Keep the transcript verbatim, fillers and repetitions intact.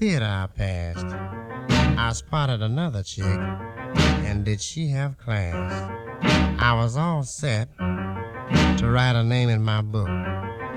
theater I passed, I spotted another chick, and did she have class? I was all set to write her name in my book.